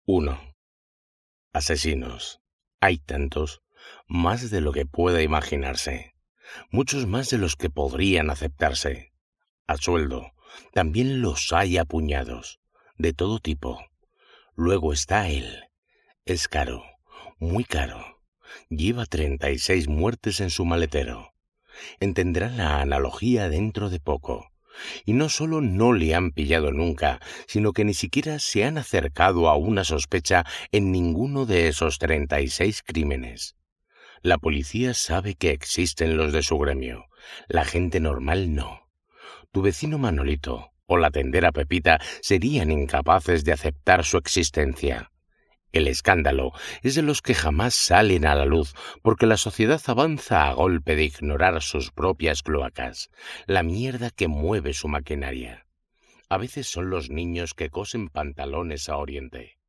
1. Asesinos. Hay tantos, más de lo que pueda imaginarse, muchos más de los que podrían aceptarse. A sueldo, también los hay a puñados, de todo tipo. Luego está él. Es caro, muy caro. Lleva 36 muertes en su maletero. Entenderán la analogía dentro de poco. Y no solo no le han pillado nunca, sino que ni siquiera se han acercado a una sospecha en ninguno de esos 36 crímenes. La policía sabe que existen los de su gremio. La gente normal no. Tu vecino Manolito o la tendera Pepita serían incapaces de aceptar su existencia. El escándalo es de los que jamás salen a la luz, porque la sociedad avanza a golpe de ignorar sus propias cloacas, la mierda que mueve su maquinaria. A veces son los niños que cosen pantalones a Oriente.